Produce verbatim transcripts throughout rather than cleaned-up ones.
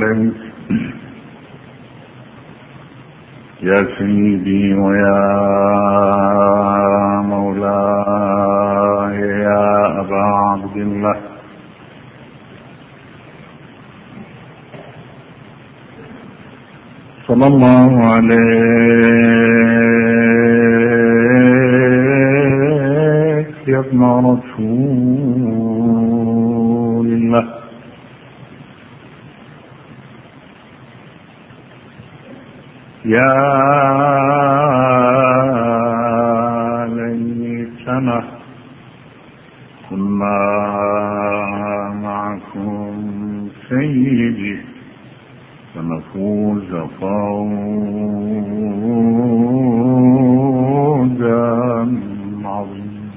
عليك يا سيدي ويا مولاي يا أبا عبد الله، صلى الله عليك يا ابن رسول الله. يا ليتنا كنا معكم سيدي فنفوز فوزا عظيما.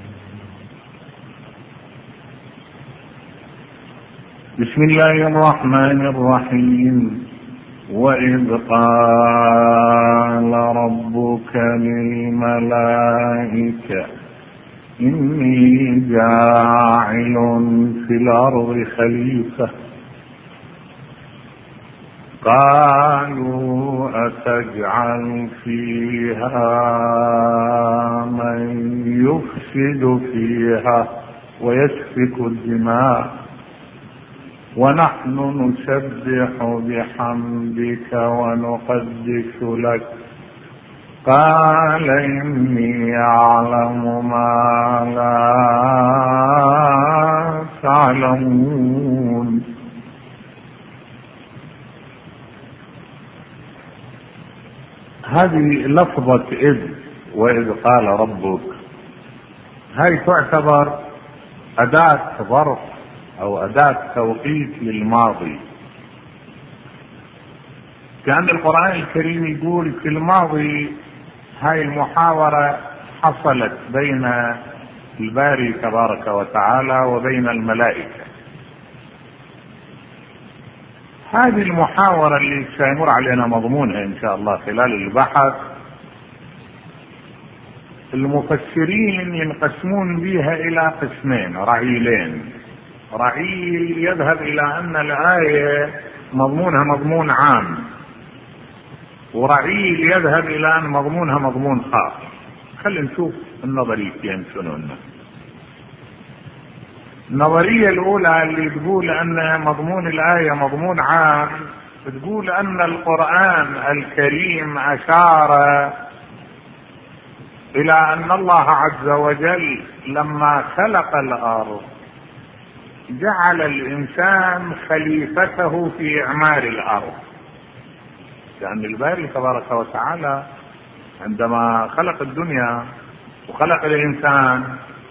بسم الله الرحمن الرحيم. وإذ قال ربك للملائكة إني جاعل في الأرض خليفة قالوا أتجعل فيها من يفسد فيها ويسفك الدماء ونحن نسبح بحمدك ونقدس لك قال إني أعلم ما لا تعلمون. هذه لفظة إذ وإذ قال ربك هاي تعتبر أداة ظرف أو أداة توقيت للماضي، كأن القرآن الكريم يقول في الماضي هاي المحاورة حصلت بين الباري تبارك وتعالى وبين الملائكة. هذه المحاورة اللي سيمر علينا مضمونها إن شاء الله خلال البحث، المفسرين ينقسمون بها إلى قسمين رعيلين. رعيل يذهب إلى أن الآية مضمونها مضمون عام، ورعيل يذهب إلى أن مضمونها مضمون خاص. خلينا نشوف النظريتين شنو. النظرية الأولى اللي تقول أن مضمون الآية مضمون عام، تقول أن القرآن الكريم أشار إلى أن الله عز وجل لما خلق الأرض جعل الإنسان خليفته في إعمار الأرض. لأن الباري تبارك وتعالى عندما خلق الدنيا وخلق الإنسان،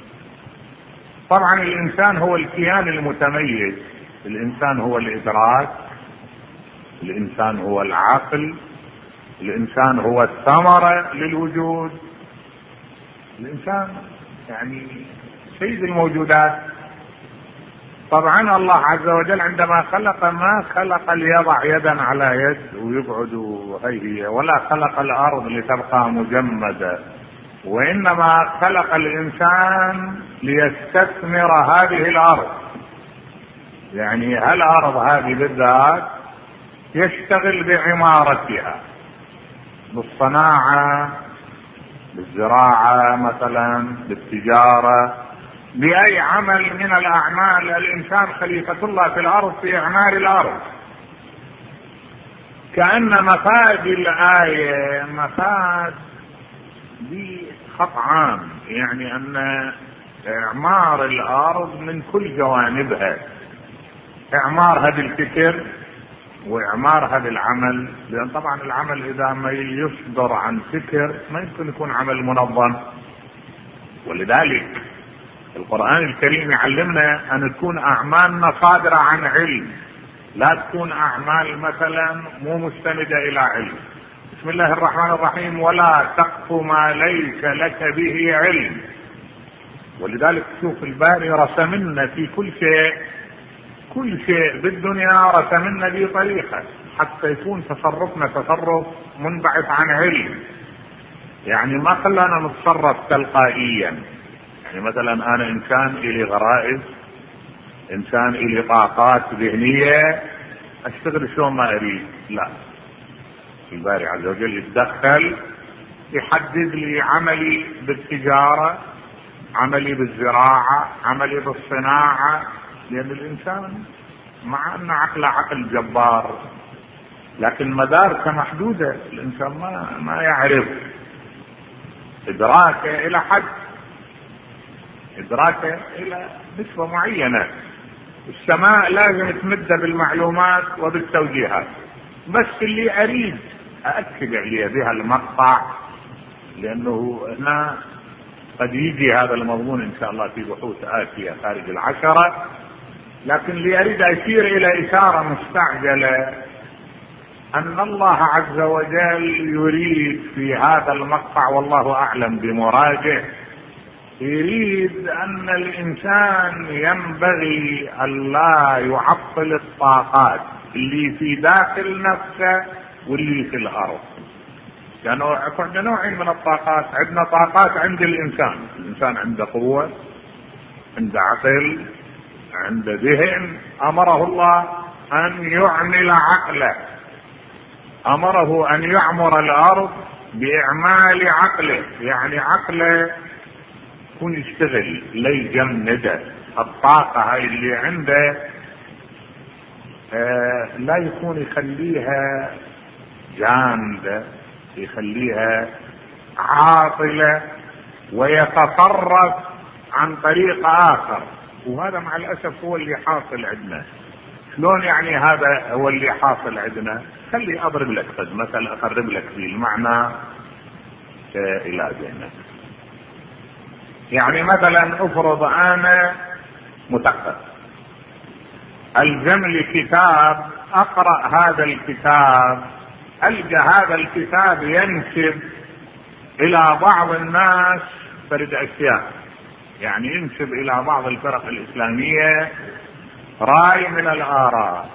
طبعا الإنسان هو الكيان المتميز، الإنسان هو الإدراك، الإنسان هو العقل، الإنسان هو الثمرة للوجود، الإنسان يعني سيد الموجودات. طبعا الله عز وجل عندما خلق ما خلق ليضع يدا على يد ويقعد هي، ولا خلق الأرض لتبقى مجمدة، وإنما خلق الإنسان ليستثمر هذه الأرض. يعني هالأرض هذه بالذات يشتغل بعمارتها، بالصناعة، بالزراعة مثلا، بالتجارة، بأي عمل من الأعمال. الإنسان خليفة الله في الأرض في إعمار الأرض. كأن مفاد الآية مفاد بخط عام، يعني أن إعمار الأرض من كل جوانبها، إعمار هذا الفكر وإعمار هذا العمل. لأن طبعا العمل إذا ما يصدر عن فكر ما يمكن يكون عمل منظم، ولذلك القرآن الكريم يعلمنا أن تكون أعمالنا صادرة عن علم، لا تكون أعمال مثلا مو مستندة إلى علم. بسم الله الرحمن الرحيم ولا تقف ما ليس لك به علم. ولذلك شوف الباري رسمنا في كل شيء، كل شيء بالدنيا رسمنا بطريقة حتى يكون تصرفنا تصرف منبعث عن علم. يعني ما خلانا نتصرف تلقائيا. يعني مثلا انا انسان الي غرائز، انسان الي طاقات ذهنية، اشتغل شلون ما اريد. لا، الباري عز وجل يتدخل يحدد لي عملي بالتجارة، عملي بالزراعة، عملي بالصناعة، لأن الإنسان مع أن عقله عقل جبار لكن مداركه محدودة، الإنسان ما ما يعرف إدراكه إلى حد، إدراكه إلى نسبة معينة. السماء لازم تمد بالمعلومات وبالتوجيهات، بس اللي أريد أأكد عليه بها المقطع، لأنه هنا قد يجي هذا المضمون إن شاء الله في بحوث آتية خارج العشرة، لكن اللي أريد أشير إلى إشارة مستعجلة أن الله عز وجل يريد في هذا المقطع، والله أعلم بمراده، يريد أن الإنسان ينبغي أن لا يعطل الطاقات اللي في داخل نفسه واللي في الأرض. لأنه عندنا نوعين من الطاقات، عندنا طاقات عند الإنسان، الإنسان عنده قوة، عنده عقل، عنده ذهن، أمره الله أن يعمل عقله، أمره أن يعمر الأرض بإعمال عقله، يعني عقله يكون يشتغل لا يجمده. الطاقة هاي اللي عنده آه لا يكون يخليها جامدة، يخليها عاطلة ويتصرف عن طريق آخر، وهذا مع الأسف هو اللي حاصل عندنا. شلون يعني هذا هو اللي حاصل عندنا؟ خلي أضرب لك قد مثل أقرب لك في المعنى إلى ذهنك. يعني مثلا افرض أنا مثقف، ألزم لي كتاب، أقرأ هذا الكتاب، ألقى هذا الكتاب ينسب إلى بعض الناس فرد أشياء، يعني ينسب إلى بعض الفرق الإسلامية رأي من الآراء.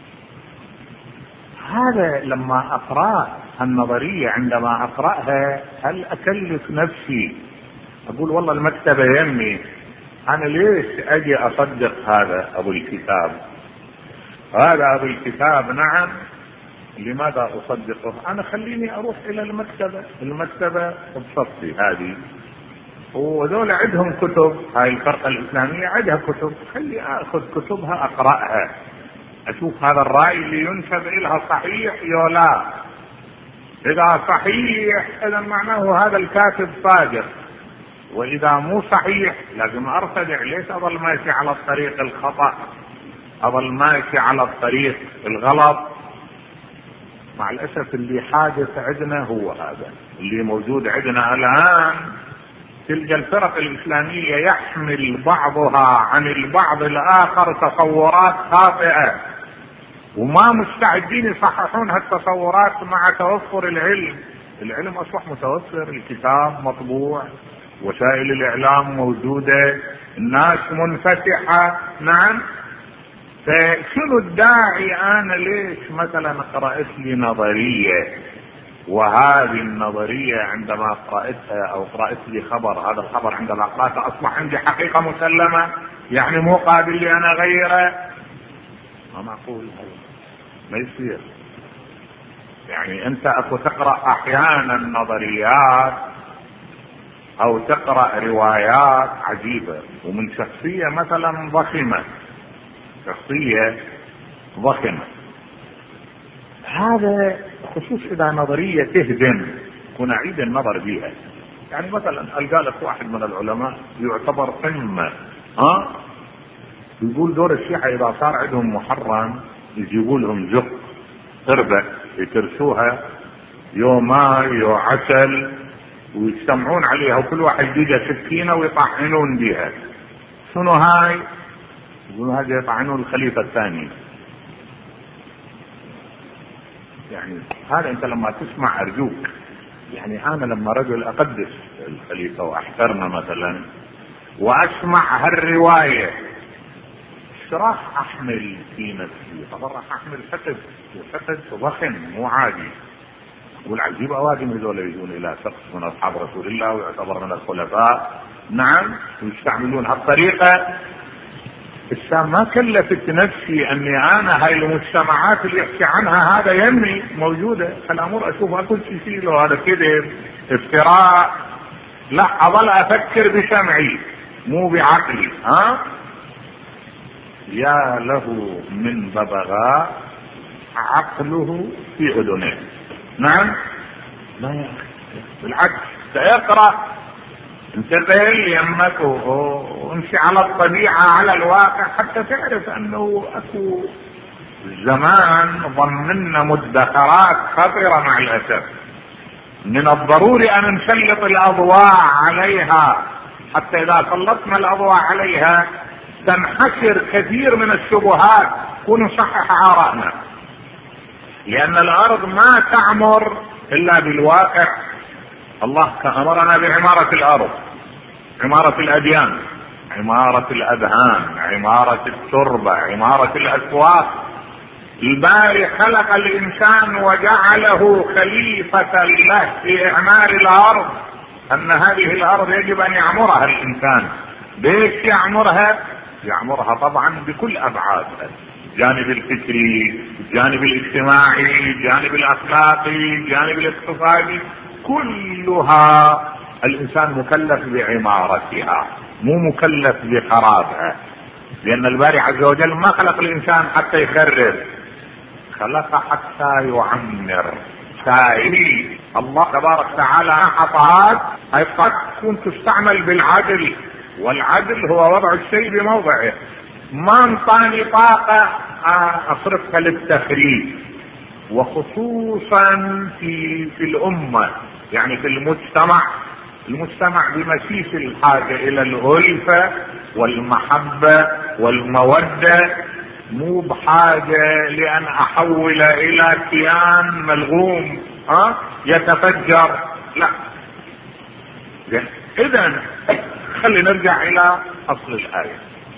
هذا لما أقرأ النظرية، عندما أقرأها هل أكلف نفسي أقول والله المكتبة يمي، أنا ليش أجي أصدق هذا أبو الكتاب؟ هذا أبو الكتاب نعم، لماذا أصدقه؟ أنا خليني أروح إلى المكتبة، المكتبة بصفتي هذه، وذول عندهم كتب، هاي الفرقة الإسلامية عندها كتب، خلي أخذ كتبها أقرأها، أشوف هذا الرأي اللي ينسب إلها صحيح يا لا. إذا صحيح إذا معناه هذا الكاتب صادق، وإذا مو صحيح لازم أرتدع. ليش أظل ماشي على الطريق الخطأ، أظل ماشي على الطريق الغلط؟ مع الأسف اللي حادث عندنا هو هذا اللي موجود عندنا الآن. تلقى الفرق الإسلامية يحمل بعضها عن البعض الآخر تصورات خاطئة، وما مستعدين يصححون هالتصورات مع توفر العلم. العلم أصبح متوفر، الكتاب مطبوع، وسائل الإعلام موجودة، الناس منفتحة. نعم، فشنو الداعي أنا ليش مثلا قرأت لي نظرية، وهذه النظرية عندما قرأتها أو قرأت لي خبر، هذا الخبر عندما قرأته أصبح عندي حقيقة مسلمة، يعني مو قابل لي أنا غيره؟ ما معقول، ما يصير. يعني أنت أكو تقرأ أحيانا نظريات أو تقرأ روايات عجيبة ومن شخصية مثلا ضخمة، شخصية ضخمة، هذا خصوص إذا نظرية تهدم كن أعيد النظر بها. يعني مثلا ألقى لك واحد من العلماء يعتبر قمة، ها يقول دور الشيعة إذا صار عندهم محرم يجيبوا لهم زق قربة يترسوها يوماي يو عسل ويجتمعون عليها، وكل واحد يجي سكينة ويطعنون بها. شنو هاي؟ يقولون هذا يطعنون الخليفة الثاني. يعني هذا انت لما تسمع ارجوك، يعني انا لما رجل اقدس الخليفة واحترمه مثلا واسمع هالرواية، ايش راح احمل في نفسي؟ طبعا راح احمل حقد، وحقد ضخم مو عادي. والعجيب اوادم هذول يجون الى شخص من اصحاب رسول الله ويعتبر من الخلفاء، نعم، ويستعملون هالطريقة. الإسلام ما كلفت نفسي أني أنا هاي المجتمعات اللي يحكي عنها هذا يمي موجودة، الأمور أشوف أكل شيء له هذا كذب افتراء، لا أظل أفكر بسمعي مو بعقلي. ها يا له من ببغاء عقله في أذنه. نعم لا بالعكس سيقرأ انتبه يمك وامشي على الطبيعة على الواقع حتى تعرف انه اكو زمان ضمننا مدخرات خطرة مع الاسف. من الضروري ان نسلط الاضواء عليها حتى اذا سلطنا الاضواء عليها تنحسر كثير من الشبهات ونصحح آرائنا، لان الارض ما تعمر الا بالواقع. الله امرنا بعمارة الارض، عمارة الاديان، عمارة الاذهان، عمارة التربة، عمارة الاسواق. الباري خلق الانسان وجعله خليفة له في اعمار الارض، ان هذه الارض يجب ان يعمرها الانسان. ليش يعمرها؟ يعمرها طبعا بكل ابعادها، الجانب الفكري، الجانب الاجتماعي، الجانب الاخلاقي، الجانب الاقتصادي، كلها الانسان مكلف بعمارتها مو مكلف بخرابها. لان الباري عز وجل ما خلق الانسان حتى يخرب، خلق حتى يعمر. سائلي الله تبارك وتعالى عطاءات اي قد تكون تستعمل بالعدل، والعدل هو وضع الشيء بموضعه. ما انطاني طاقة اصرفها للتخريب، وخصوصا في في الامة، يعني في المجتمع. المجتمع بمسيس الحاجة الى الألفة والمحبة والمودة، مو بحاجة لان احول الى كيان ملغوم ها يتفجر، لا. اذا خلي نرجع الى اصل الآية.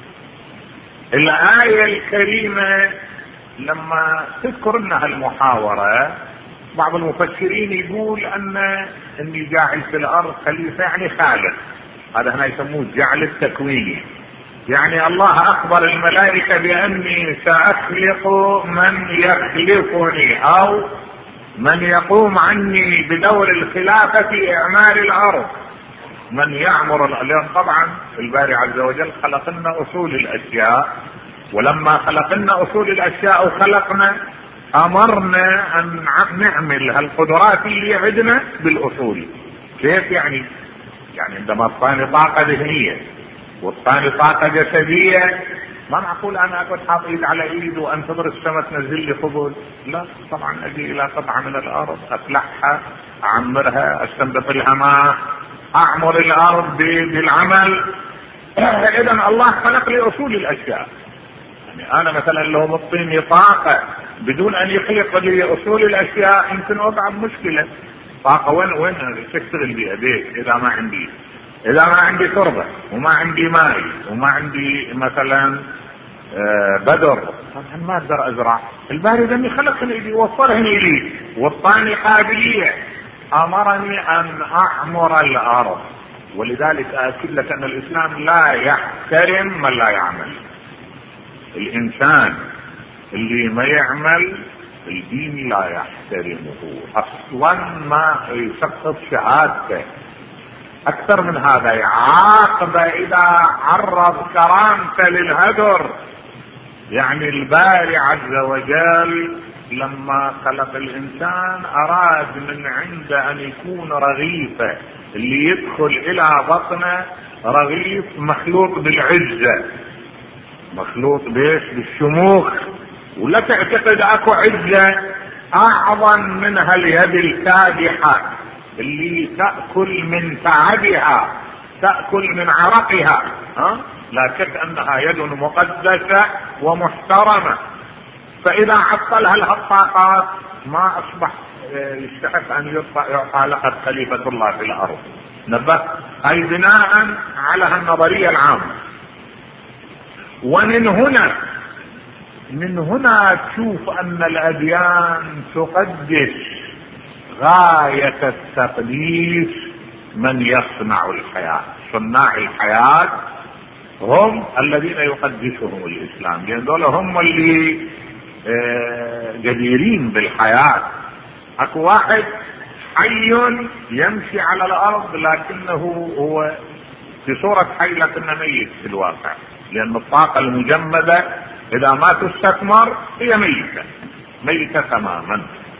الآية الكريمة لما تذكر انها المحاورة، بعض المفسرين يقول ان اني جاعل في الارض خليفة يعني خالق، هذا هنا يسموه الجعل التكويني. يعني الله اخبر الملائكة باني ساخلق من يخلفني او من يقوم عني بدور الخلافة في اعمار الارض، من يعمر الارض. طبعا الباري عز وجل خلق لنا اصول الاشياء، ولما خلقنا اصول الاشياء وخلقنا امرنا ان نعمل هالقدرات اللي عندنا بالاصول. كيف يعني؟ يعني عندما تطاني طاقة ذهنية وتطاني طاقة جسدية، ما معقول انا اقعد حاط ايد على ايد وانتظر السماء تنزل لي خبز، لا طبعا اجي الى قطعة من الارض افلحها اعمرها استنبط لها ماء اعمر الارض بالعمل. اذا الله خلق لي اصول الاشياء. يعني انا مثلا لو مطيني طاقة بدون ان يخلق لي اصول الاشياء يمكن اوقع بمشكلة. طاقة وين وين تشتغل بها بيت اذا ما عندي اذا ما عندي تربة وما عندي ماء وما عندي مثلا آه بدر، طبعا ما اقدر ازرع. الباري لم يخلقني لي وفرني لي وطاني قابلية، امرني ان اعمر الارض. ولذلك اكد لك ان الاسلام لا يحترم من لا يعمل. الانسان اللي ما يعمل الدين لا يحترمه اصلا، ما يسقط شهادته. اكثر من هذا يعاقب اذا عرض كرامته للهدر. يعني الباري عز وجل لما خلق الانسان اراد من عنده ان يكون رغيفه، اللي يدخل الى بطنه رغيف مخلوط بالعزة، مخلوط بيش بالشموخ. ولا تعتقد اكو عزة اعظم منها اليد الكادحة اللي تأكل من تعبها، تأكل من عرقها، ها؟ لا شك انها يد مقدسة ومحترمة. فاذا عطلها لها الطاقات ما اصبح يستحق ان يعطى لقب خليفة الله في الارض. نبه اي بناء على هالنظرية العامة. ومن هنا من هنا تشوف ان الاديان تقدس غاية التقديس من يصنع الحياة. صناع الحياة هم الذين يقدسهم الإسلام، لأن دول هم اللي جديرين بالحياة. اكو واحد حي يمشي على الأرض لكنه هو في صورة حي لكنه ميت في الواقع، لأن الطاقة المجمدة إذا ما تستثمر هي ميتة ميتة تماما.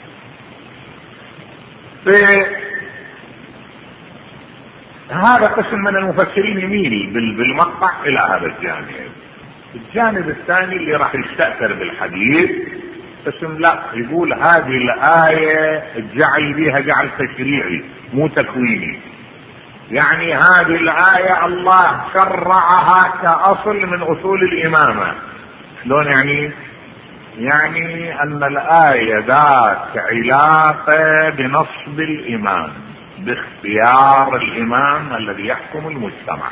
هذا قسم من المفسرين يميل بالمقطع إلى هذا الجانب. الجانب الثاني اللي راح يستأثر بالحديث قسم لا، يقول هذه الآية الجعل بها جعل تشريعي مو تكويني، يعني هذه الآية الله شرعها كأصل من أصول الإمامة. شلون يعني؟ يعني أن الآية ذات علاقة بنصب الإمام، باختيار الإمام الذي يحكم المجتمع.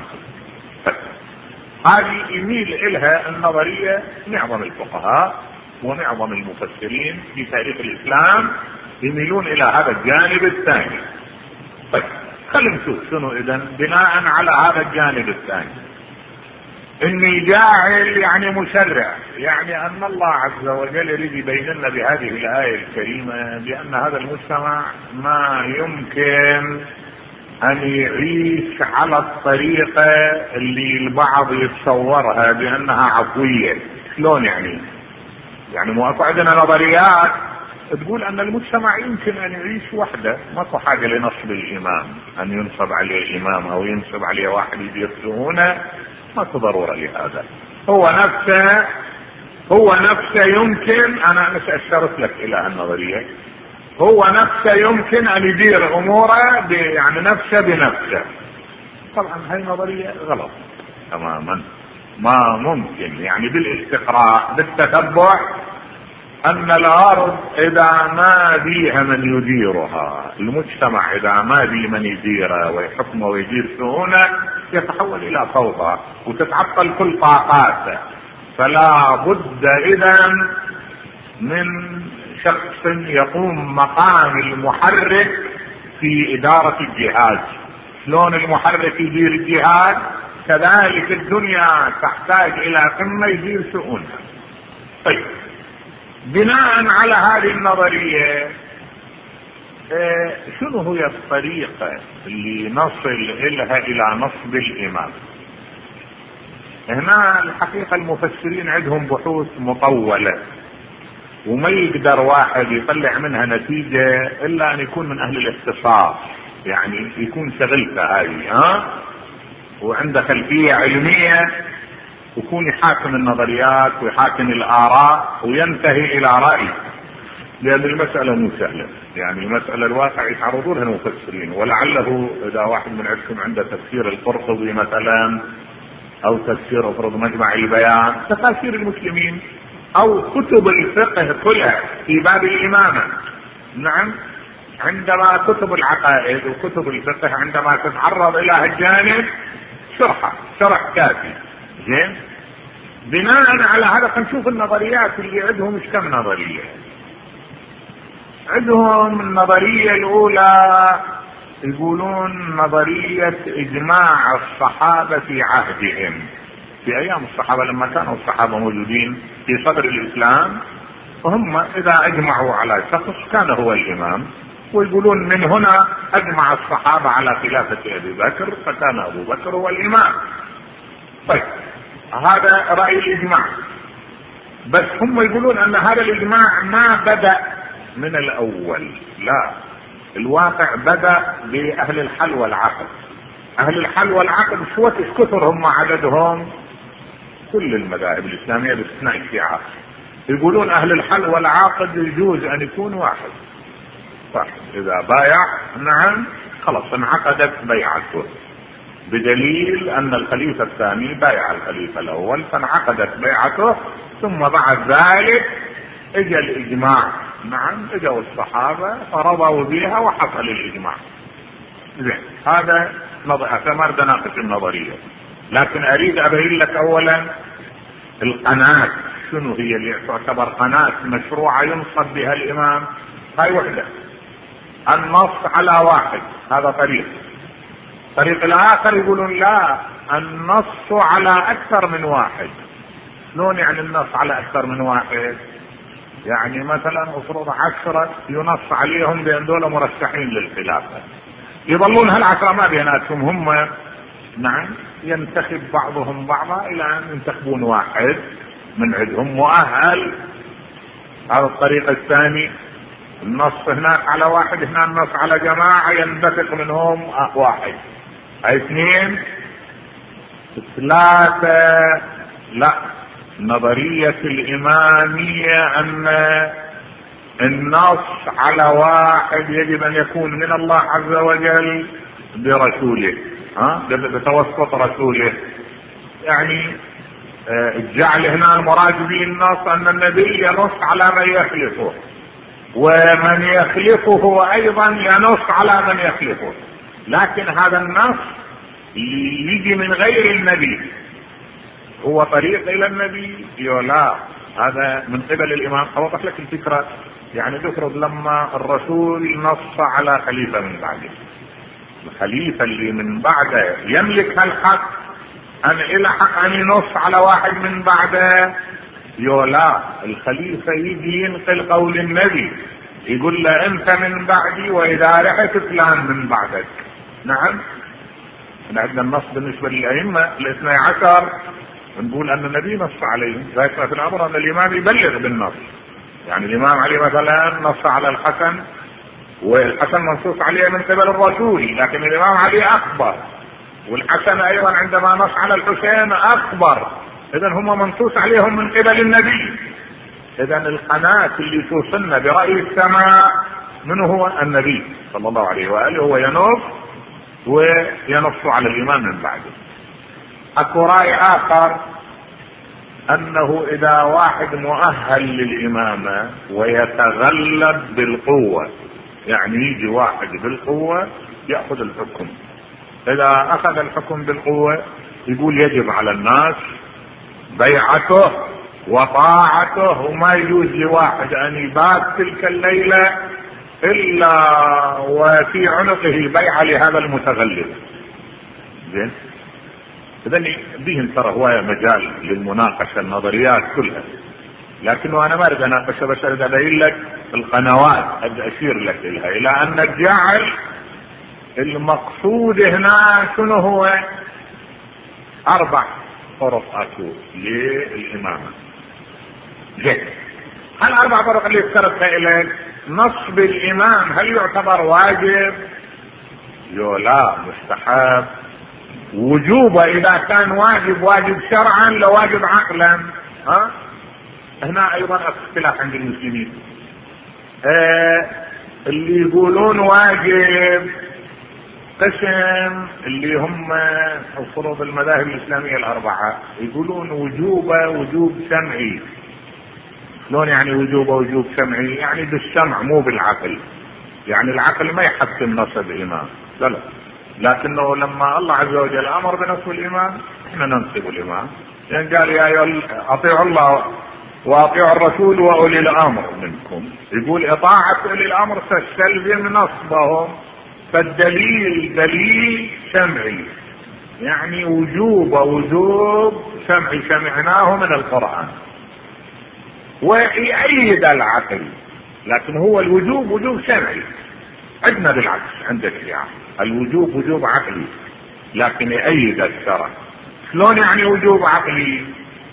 هذه يميل إلها النظرية معظم الفقهاء ومعظم المفسرين في تاريخ الإسلام، يميلون إلى هذا الجانب الثاني. طيب خلينا نشوف شنو إذن بناء على هذا الجانب الثاني. إني جاعل يعني مشرع، يعني أن الله عز وجل يريد يبين لنا بهذه الآية الكريمة بأن هذا المجتمع ما يمكن أن يعيش على الطريقة اللي البعض يتصورها بأنها عفوية. شلون يعني؟ يعني مو اكو عندنا نظريات تقول أن المجتمع يمكن أن يعيش وحده، ماكو حاجة لنصب الإمام، أن ينصب عليه إمام أو ينصب عليه واحد يدير شؤونه، ماكو ضرورة لهذا. هو نفسه هو نفسه يمكن، أنا أشرت لك إلى النظرية، هو نفسه يمكن أن يدير أموره يعني نفسه بنفسه. طبعا هاي نظرية غلط تماما، ما ممكن يعني بالاستقراء بالتتبع أن الأرض إذا ما بيها من يديرها، المجتمع إذا ما بي من يديره ويحكمه ويدير شؤونه، يتحول إلى فوضى وتتعطل كل طاقاته. فلا بد إذن من شخص يقوم مقام المحرك في إدارة الجهاز. شلون المحرك يدير الجهاز؟ كذلك الدنيا تحتاج إلى قمة يدير شؤونها. طيب بناء على هذه النظرية اه شنو هي الطريقة اللي نصل إلها إلى نصب الإمام؟ هنا الحقيقة المفسرين عندهم بحوث مطولة، وما يقدر واحد يطلع منها نتيجة إلا أن يكون من أهل الاختصاص، يعني يكون شغلته هذه ها وعنده خلفية علمية، ويكون يحاكم النظريات ويحاكم الآراء وينتهي إلى رأي. لأن المسألة مو سهلة، يعني المسألة الواقع يتعرضون لها المفسرين. ولعله إذا واحد من عندكم عنده تفسير القرطبي مثلا أو تفسير أفرض مجمع البيان، تفاسير المسلمين أو كتب الفقه كلها في باب الإمامة، نعم، عندما كتب العقائد وكتب الفقه عندما تتعرض إلى هالجانب شرحة شرح كافي. زين، بناء على هذا نشوف النظريات اللي عندهم. ايش كم نظرية عندهم؟ النظرية الأولى يقولون نظرية إجماع الصحابة في عهدهم، في أيام الصحابة لما كانوا الصحابة موجودين في صدر الإسلام، وهم إذا أجمعوا على شخص كان هو الإمام، ويقولون من هنا أجمع الصحابة على خلافة أبي بكر فكان أبو بكر هو الإمام. طيب هذا رأي الإجماع، بس هم يقولون أن هذا الإجماع ما بدأ من الأول، لا، الواقع بدأ بأهل الحل والعقد. أهل الحل والعقد شوة كثر هم عددهم، كل المذاهب الإسلامية باستثناء الشيعة يقولون أهل الحل والعقد يجوز أن يكون واحد واحد إذا بايع، نعم، خلاص انعقدت بيعته، بدليل أن الخليفة الثاني بايع الخليفة الأول فانعقدت بيعته، ثم بعد ذلك اجى الإجماع، نعم، اجوا الصحابة فرضوا بها وحصل الإجماع. زين، هذا نظرية، ما بدنا نناقش النظرية، لكن أريد أبين لك أولا القناة شنو هي اللي تعتبر قناة مشروعة ينصب بها الإمام. هاي وحدة، النص على واحد، هذا طريق. طريق الآخر يقولون لا، النص على اكثر من واحد. شلون يعني النص على اكثر من واحد؟ يعني مثلا افرض عشرة ينص عليهم بان دول مرشحين للخلافة، يظلون هالعشرة ما بيناتهم هم، نعم، ينتخب بعضهم بعضا الى ان ينتخبون واحد من عندهم مؤهل. هذا الطريق الثاني، النص هناك على واحد، هنا النص على جماعة ينبثق منهم واحد. هاي اثنين. ثلاثة، لا، نظرية الإمامية أن النص على واحد يجب أن يكون من الله عز وجل برسوله، ها، بتوسط رسوله. يعني الجعل هنا المراد به النص أن النبي ينص على من يخلفه، ومن يخلفه أيضا ينص على من يخلفه، لكن هذا النص يجي من غير النبي، هو طريق إلى النبي؟ لا، هذا من قبل الإمام. أوضح لك الفكرة. يعني تفرض لما الرسول نص على خليفة من بعده، الخليفة اللي من بعده يملك هالحق أن إلى حق أن ينص على واحد من بعده؟ لا، الخليفة يجي ينقل قول النبي، يقول له أنت من بعدي وإذا رحت فلان من بعدك. نعم، احنا عندنا النص بالنسبة للأئمة الاثني عشر نقول أن النبي نص عليهم، لكن في الأمر أن الإمام يبلغ بالنص. يعني الإمام علي مثلا نص على الحسن، والحسن منصوص عليه من قبل الرسول، لكن الإمام علي أخبر، والحسن أيضا عندما نص على الحسين أخبر، إذن هم منصوص عليهم من قبل النبي. إذن القناة اللي توصلنا برأي السماء من هو؟ النبي صلى الله عليه وآله، هو ينص وينص على الإمام من بعده. اكو رأي آخر أنه إذا واحد مؤهل للإمامة ويتغلب بالقوة، يعني يجي واحد بالقوة يأخذ الحكم، إذا أخذ الحكم بالقوة يقول يجب على الناس بيعته وطاعته، وما يجوز لواحد أن يبات تلك الليلة إلا وفي عنقه بيعة لهذا المتغلب. زين، إذن بهم ترى هواية مجال للمناقشة، النظريات كلها، لكن أنا ما أريد أناقش، بس أريد أبين لك القنوات، أبدأ أشير لك إليها، إلى أن الجعل المقصود هنا شنو هو؟ أربع طرق أكو للإمامة. زين، هالأربع طرق اللي ذكرتها إليك، نصب الإمام هل يعتبر واجب؟ يو لا، مستحب. وجوبه إذا كان واجب، واجب شرعا لو واجب عقلا؟ ها، هنا أيضا اختلاف عند المسلمين. آه اللي يقولون واجب قسم اللي هم فروض المذاهب الإسلامية الأربعة، يقولون وجوبه وجوب سمعي. شلون يعني وجوبه وجوب سمعي؟ يعني بالسمع مو بالعقل، يعني العقل ما يحكم نصب الإمام، لا لا، لكنه لما الله عز وجل أمر بنصب الإمام احنا ننصب الإمام، يعني قال يا أيها أطيعوا الله وأطيعوا الرسول وأولي الأمر منكم، يقول إطاعة أولي الأمر تستلزم نصبهم، فالدليل دليل سمعي، يعني وجوب وجوب سمعي سمعناه من القرآن ويؤيد العقل، لكن هو الوجوب وجوب سمعي. عندنا بالعكس، عند الشيعة الوجوب وجوب عقلي لكن يؤيد الشرع. شلون يعني وجوب عقلي؟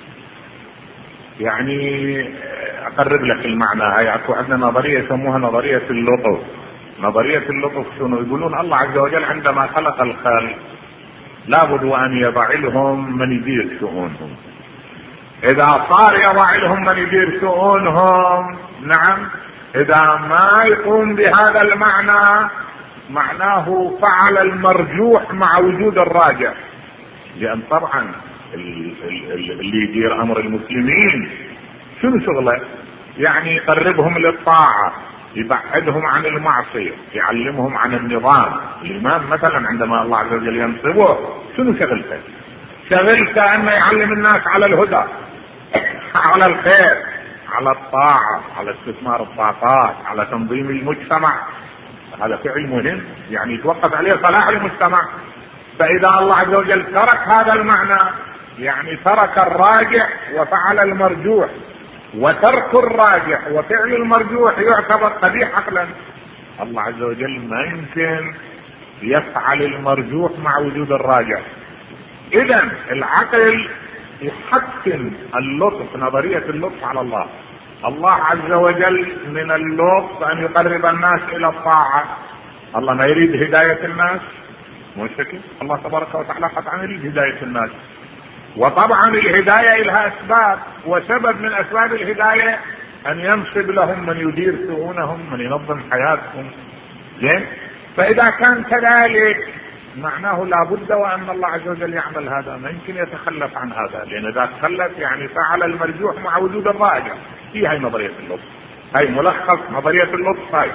يعني اقرب لك المعنى. هاي اكو عندنا نظريه يسموها نظريه اللطف. نظريه اللطف شنو؟ يقولون الله عز وجل عندما خلق الخلق لابد وان يضع لهم من يدير شؤونهم، اذا صار يضع لهم من يدير شؤونهم، نعم، اذا ما يقوم بهذا المعنى معناه فعل المرجوح مع وجود الراجح، لان طبعا اللي يدير امر المسلمين شنو شغله؟ يعني يقربهم للطاعة، يبعدهم عن المعصية، يعلمهم عن النظام. الامام مثلا عندما الله عز وجل ينصبه شنو شغلته؟ شغلته انه يعلم الناس على الهدى، على الخير، على الطاعة، على استثمار الطاقات، على تنظيم المجتمع. هذا فعل مهم، يعني يتوقف عليه صلاح المجتمع. فإذا الله عز وجل ترك هذا المعنى، يعني ترك الراجح وفعل المرجوح، وترك الراجح وفعل المرجوح يعتبر قبيح عقلا. الله عز وجل ما يمكن يفعل المرجوح مع وجود الراجح. إذن العقل يحكم اللطف، نظرية اللطف على الله. الله عز وجل من اللطف أن يقرب الناس إلى الطاعة. الله ما يريد هداية الناس، مو شكل الله تبارك وتعالى قطعا يريد هداية الناس، وطبعا الهداية لها أسباب، وسبب من أسباب الهداية أن ينصب لهم من يدير شؤونهم، من ينظم حياتهم. زين؟ فإذا كان كذلك معناه لابد وأن الله عز وجل يعمل هذا، ما يمكن يتخلف عن هذا، لأن إذا تخلف يعني فعل المرجوح مع وجود الراجح. هي هاي نظرية اللطف، هاي ملخص نظرية اللطف. هاي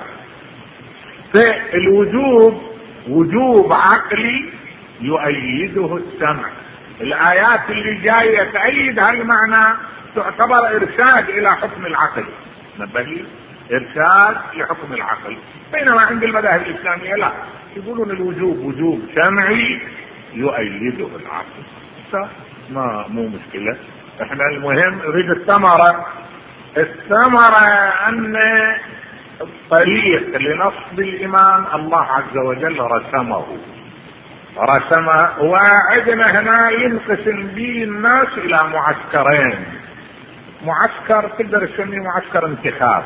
فالوجوب وجوب عقلي يؤيده السمع. الآيات اللي جاية تأيد هالمعنى تعتبر إرشاد إلى حكم العقل، نبهي إرشاد لحكم العقل. بينما عند المذاهب الإسلامية لا، يقولون الوجوب وجوب سمعي يؤيده العقل. ما مو مشكلة، احنا المهم نريد الثمرة. الثمرة أن الطريق لنصب الإيمان الله عز وجل رسمه رسمه وعندنا هنا ينقسم به الناس إلى معسكرين. معسكر تقدر تسميه معسكر انتخاب،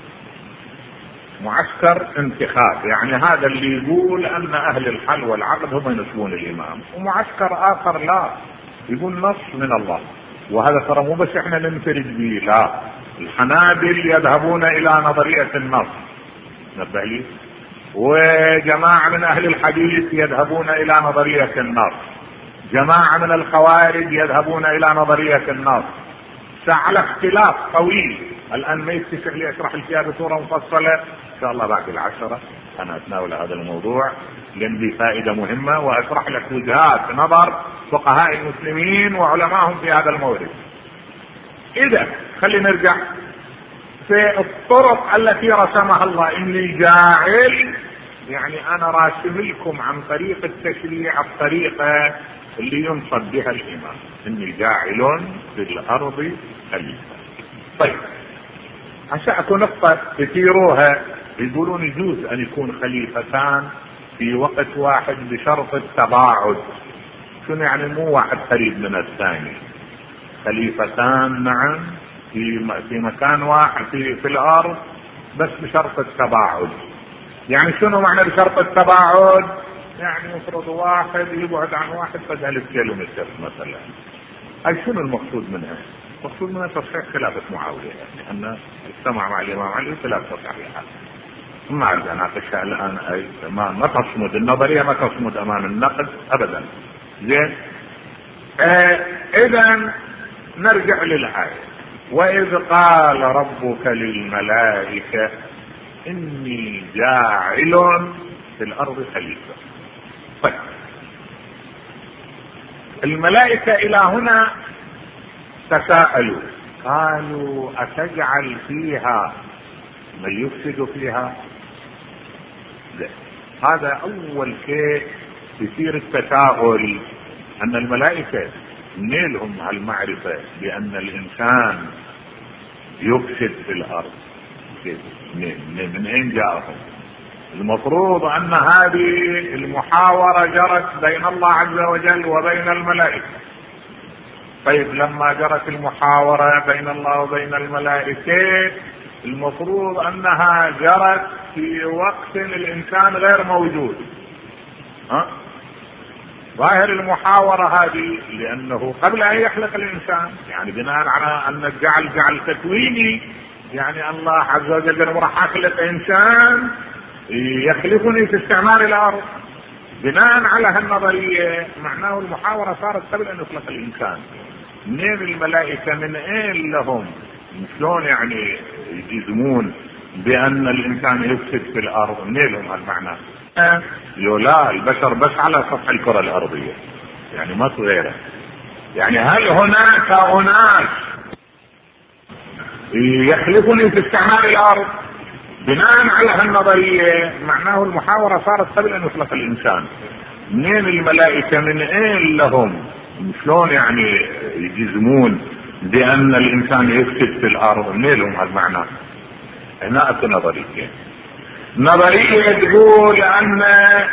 معسكر انتخاب يعني هذا اللي يقول أن أهل الحل والعقد هم ينصبون الإمام، ومعسكر آخر لا، يقول نص من الله. وهذا ترى مو بس احنا ننفرد به، لا، الحنابل يذهبون إلى نظرية النص، نبه لي، وجماعة من أهل الحديث يذهبون إلى نظرية النص، جماعة من الخوارج يذهبون إلى نظرية النص. على اختلاف طويل الآن ما يتسع لي أشرح الفيها بصورة مفصلة، إن شاء الله بعد العشرة أنا أتناول هذا الموضوع لأن به فائدة مهمة، وأشرح لك وجهات نظر فقهاء المسلمين وعلمائهم في هذا المورد. إذا خلينا نرجع في الطرق التي رسمها الله. إني جاعل يعني أنا راسم لكم عن طريق التشريع الطريقة اللي ينصب بها الإمام. إني جاعل في الأرض خليفة. طيب عشان أكون نقطة تثيروها، يقولون يجوز أن يكون خليفتان في وقت واحد بشرط التباعد. شنو يعني؟ مو واحد قريب من الثاني، خليفتان نعم في في مكان واحد في, في الأرض بس بشرط التباعد. يعني شنو معنى بشرط التباعد؟ يعني مفروض واحد يبعد عن واحد قد ألف كيلومتر مثلا. أي شنو المقصود منها؟ المقصود منها تصحيح خلافة معاوية، يعني أن اجتمع مع الإمام علي خلافة صحيحة. ما أريد أن أناقشها الآن، أي ما ما تصمد النظرية، ما تصمد أمام النقد أبدا. زين؟ آه إذا نرجع للآية. وإذ قال ربك للملائكة إني جاعل في الأرض خليفة. طيب الملائكة إلى هنا تساءلوا قالوا أتجعل فيها من يفسد فيها؟ لا. هذا أول شيء يصير التساؤل، أن الملائكة نيلهم هالمعرفة بأن الإنسان يفسد في الأرض، من أين جاءهم؟ المفروض أن هذه المحاورة جرت بين الله عز وجل وبين الملائكة. طيب لما جرت المحاورة بين الله وبين الملائكة المفروض أنها جرت في وقت الإنسان غير موجود. ها؟ ظاهر المحاورة هذه لأنه قبل أن يخلق الإنسان، يعني بناء على أن الجعل جعل تكويني، يعني الله عز وجل راح أخلق إنسان يخلفني في استعمار الأرض. بناء على هالنظرية معناه المحاورة صارت قبل أن يخلق الإنسان. منين الملائكة من أين لهم؟ شلون يعني يجزمون بأن الإنسان يفسد في الأرض؟ منين لهم هالمعنى؟ لا، البشر بس على سطح الكرة الأرضية، يعني ما غيره. يعني هل هناك أناس يخلفني في استعمار الأرض؟ بناء على هالنظرية معناه المحاورة صارت قبل أن يخلق الإنسان. منين الملائكة؟ من اين لهم؟ شلون يعني يجزمون بان الانسان يفسد في الارض؟ منين لهم هذا المعنى؟ هنا اكو نظرية نظرية تقول ان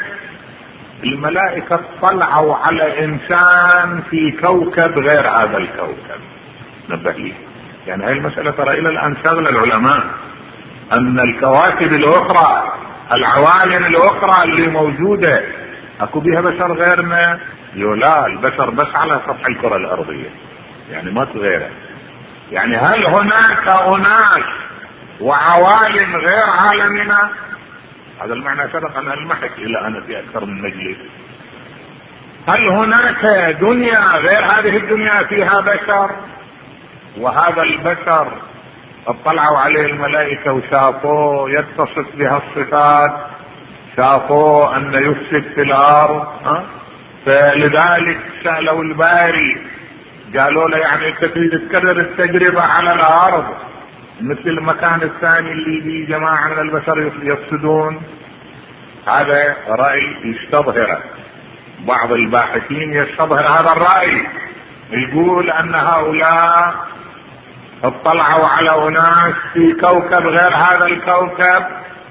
الملائكة طلعوا على انسان في كوكب غير هذا الكوكب. نبه لي، يعني هاي المسألة ترى الى الان شغلة العلماء، ان الكواكب الاخرى العوالم الاخرى اللي موجودة اكو بيها بشر غيرنا؟ لا، البشر بس على سطح الكرة الارضية، يعني ما تغيره. يعني هل هناك اناس وعوالم غير عالمنا؟ هذا المعنى سبق ان المحك الى انا في اكثر من مجلس. هل هناك دنيا غير هذه الدنيا فيها بشر؟ وهذا البشر اطلعوا عليه الملائكة وشافوه يتصف بها الصفات، شافوه ان يفسد في الارض، ها؟ فلذلك سألوا الباري قالوا له يعني انت تريد تكرر التجربة على الارض مثل المكان الثاني اللي فيه جماعة من البشر يفسدون؟ هذا رأي يستظهر بعض الباحثين، يستظهر هذا الرأي، يقول ان هؤلاء اطلعوا على اناس في كوكب غير هذا الكوكب،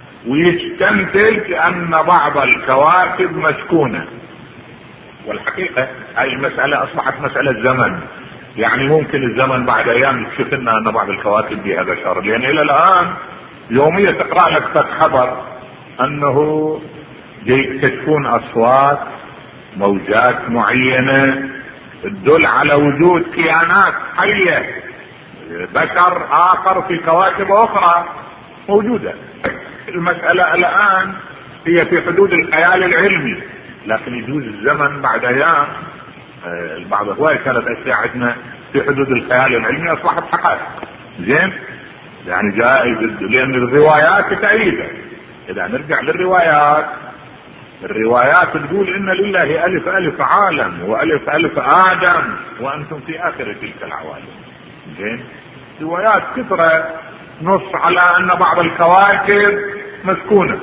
ويستنتج ان بعض الكواكب مسكونة. والحقيقة هاي المسألة اصبحت مسألة زمن، يعني ممكن الزمن بعد ايام يكشف لنا ان بعض الكواكب بها بشر، لان الى الان يوميا تقرأ لك خبر انه يكتشفون اصوات موجات معينة تدل على وجود كيانات حية بشر اخر في كواكب اخرى موجودة. المسألة الان هي في حدود الخيال العلمي، لكن يجوز الزمن بعد ايام البعض هواي كانت اشياء عندنا في حدود الخيال العلمي اصبحت حقائق. زين، يعني جائز، لان الروايات تأييده. اذا نرجع للروايات، الروايات تقول ان لله الف الف عالم والف الف ادم وانتم في اخر تلك العوالم. زين، روايات كثرة نص على ان بعض الكواكب مسكونة،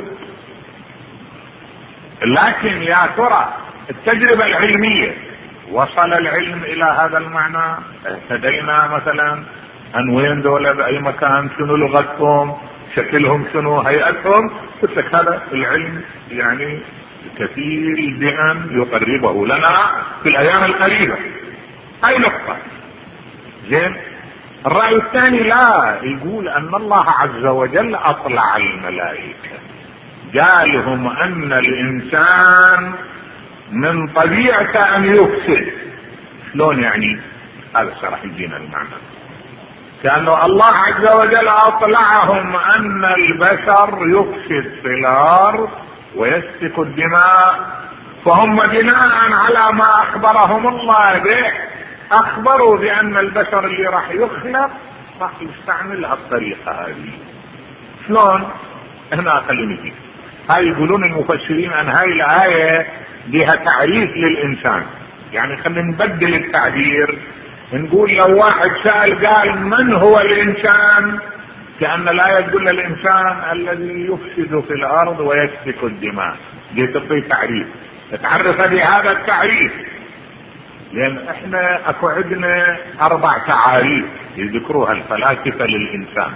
لكن يا ترى التجربة العلمية وصل العلم الى هذا المعنى؟ اهتدينا مثلا ان وين دولة باي مكان، شنو لغتهم، شكلهم شنو، هيئتهم؟ قلت لك هذا العلم يعني كثير بأن يقربه لنا في الايام القريبة. هاي نقطة. زين، الرأي الثاني لا، يقول ان الله عز وجل اطلع الملائكة، قالهم ان الانسان من طبيعته ان يفسد. شلون يعني؟ هذا شرح يجينا المعنى. كأنه الله عز وجل اطلعهم ان البشر يفسد في الارض ويسفك الدماء، فهم بناء على ما اخبرهم الله به اخبروا بان البشر اللي راح يخلق راح يستعمل هالطريقة هذه. شلون؟ هنا خليني فيه. هاي يقولون المفسرين ان هاي الآية بها تعريف للإنسان، يعني خلينا نبدل التعبير، نقول لو واحد سأل قال من هو الإنسان، كأن الآية تقول الإنسان الذي يفسد في الأرض ويسفك الدماء. دي تعطي تعريف، تعرف بهذا التعريف، لأن احنا اكو عندنا أربع تعاريف يذكروها الفلاسفة للإنسان.